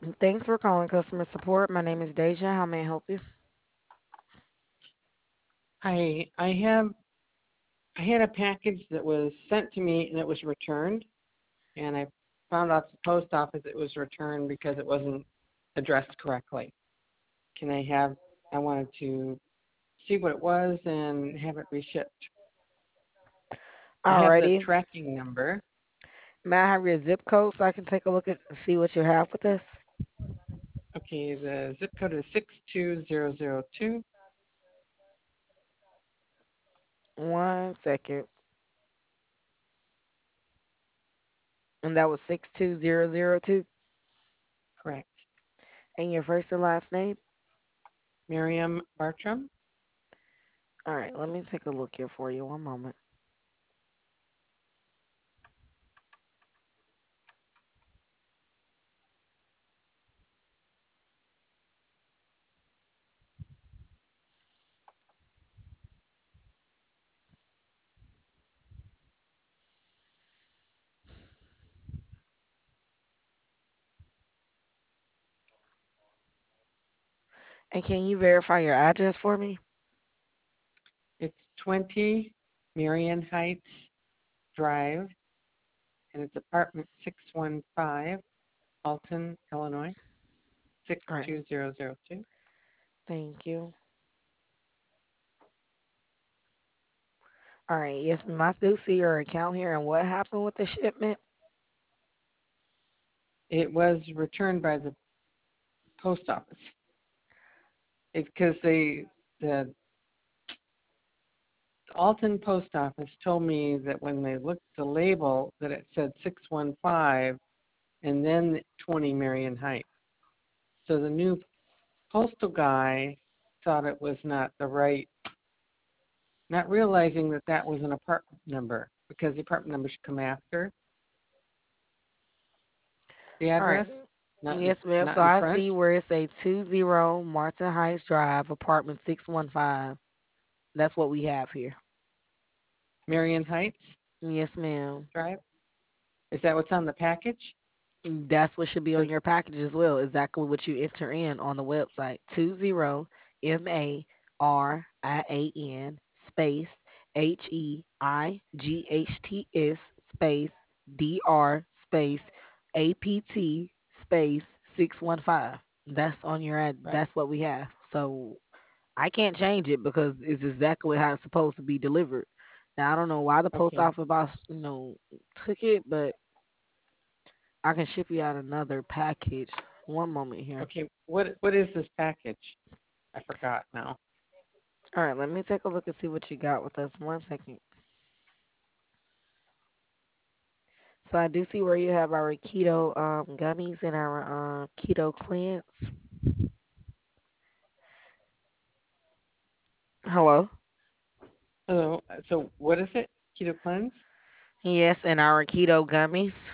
Thanks for calling customer support. My name is Deja. How may I help you? Hi, I had a package that was sent to me and it was returned, and I found out the post office it was returned because it wasn't addressed correctly. Can I wanted to see what it was and have it reshipped. I have the Alrighty. tracking number. May I have your zip code so I can take a look at see what you have with us? Okay, the zip code is 62002. 1 second. And that was 62002. Correct. And your first and last name? Miriam Bartram. Alright, let me take a look here for you. One moment. And can you verify your address for me? It's 20 Marion Heights Drive, and it's apartment 615, Alton, Illinois, Alright, 62002. thank you. Alright, yes, ma'am. I do see your account here. And what happened with the shipment? It was returned by the post office. It's because the Alton post office told me that when they looked at the label that it said 615 and then 20 Marion Heights. So the new postal guy thought it was not the right, not realizing that that was an apartment number because the apartment number should come after the Alright. address, Yes, ma'am. not So in I see front. where it's a 20 Martin Heights Drive, apartment 615. That's what we have here. Marion Heights Yes, ma'am. Drive. Is that what's on the package? That's what should be on Because your package as well. Exactly what you enter in on the website. 20 MARIAN space HEIGHTS space DR space APT space 615. That's on your ad. right. That's what we have. So I can't change it because it's exactly how it's supposed to be delivered. Now I don't know why the post Okay. office boss, took it, but I can ship you out another package. One moment here. Okay. What is this package? I forgot now. All right, let me take a look and see what you got with us. 1 second. So I do see where you have our keto gummies and our keto cleanse. Hello. Hello. So what is it? Keto cleanse? Yes, and our keto gummies.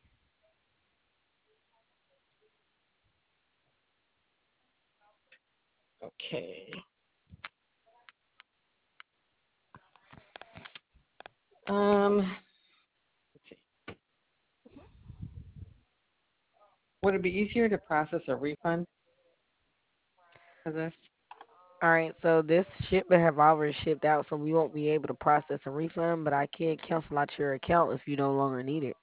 Okay. Let's see. Would it be easier to process a refund for this? All right, so this shipment have already shipped out, so we won't be able to process a refund, but I can cancel out your account if you no longer need it.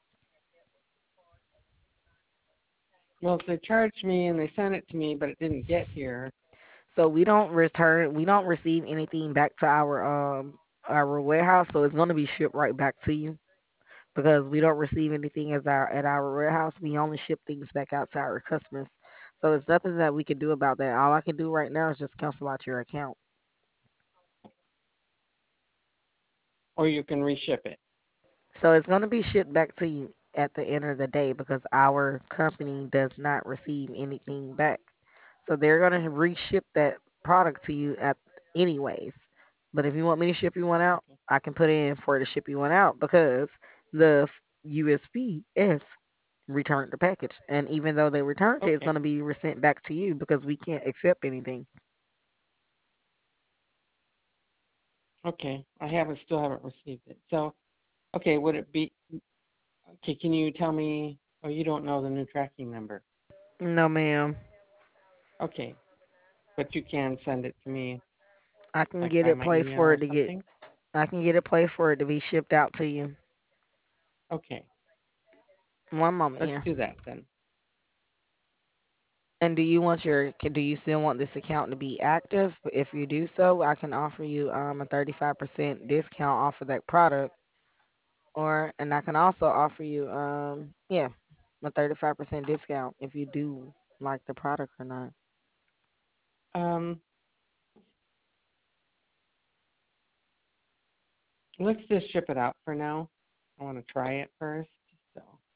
Well, if they charged me and they sent it to me, but it didn't get here. So we don't receive anything back to our warehouse, so it's gonna be shipped right back to you because we don't receive anything as our at our warehouse. We only ship things back out to our customers. So there's nothing that we can do about that. All I can do right now is just cancel out your account. Or you can reship it. So it's gonna be shipped back to you at the end of the day because our company does not receive anything back. So they're gonna reship that product to you at anyways. But if you want me to ship you one out, Okay. I can put in for it to ship you one out because the USPS returned the package. And even though they returned it, it's Okay. gonna be sent back to you because we can't accept anything. Okay. Still haven't received it. So, okay, would it be, okay, can you tell me, oh, you don't know the new tracking number. No, ma'am. Okay, but you can send it to me, I can like get by it my placed email for or it to get. something. I can get it placed for it to be shipped out to you. Okay, One moment let's here. do that then. And do you still want this account to be active? If you do so, I can offer you a 35% discount off of that product, and I can also offer you yeah, a 35% discount if you do like the product or not. Um, let's just ship it out for now. I want to try it first, so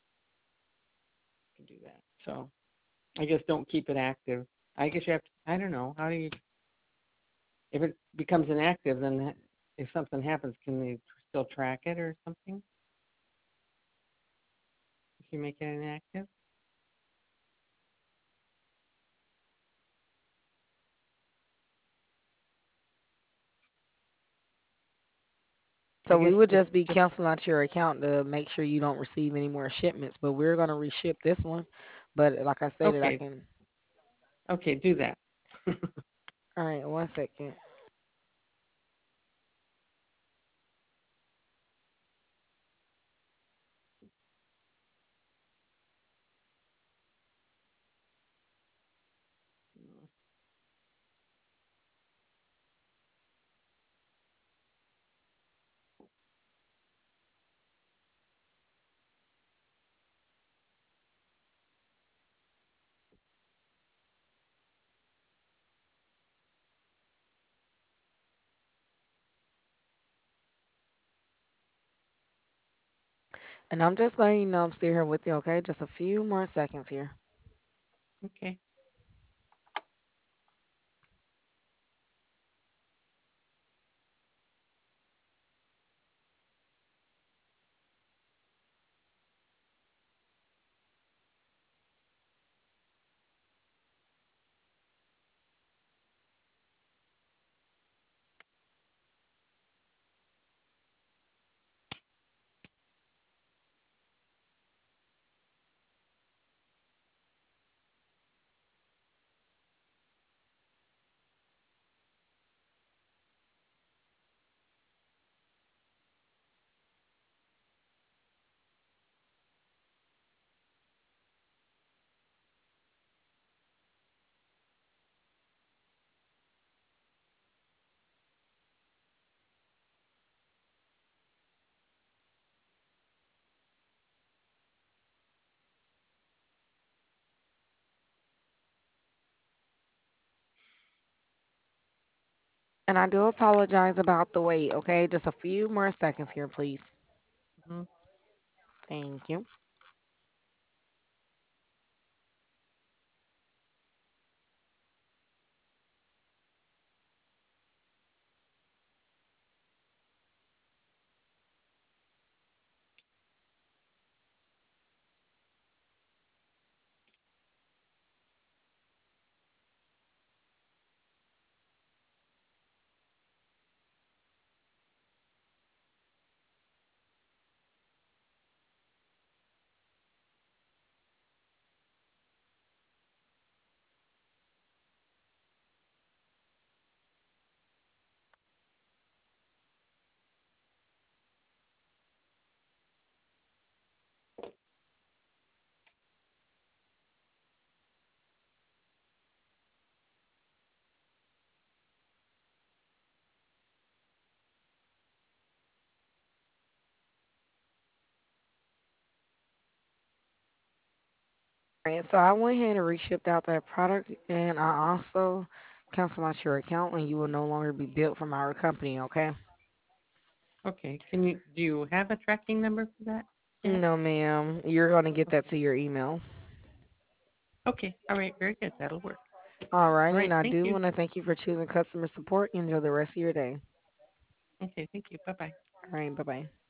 I can do that. So I guess don't keep it active. I guess you have to. I don't know. How do you? If it becomes inactive, then if something happens, can they still track it or something? If you make it inactive. I So we guess would just just be just canceling out your account to make sure you don't receive any more shipments, but we're gonna reship this one. But like I stated, I okay. can. Okay, do that. All right, 1 second. And I'm just letting you know I'm still here with you, okay? Just a few more seconds here. Okay. And I do apologize about the wait, okay? Just a few more seconds here, please. Hmm. Thank you. All right, so I went ahead and reshipped out that product, and I also canceled out your account, and you will no longer be billed from our company, okay? Okay. Can you do you have a tracking number for that yet? No, ma'am. You're going to get that Okay. to your email. Okay. All right. Very good. That'll work. All right, All and right. I Thank do you. want to thank you for choosing customer support. Enjoy the rest of your day. Okay. Thank you. Bye bye. All right, bye bye.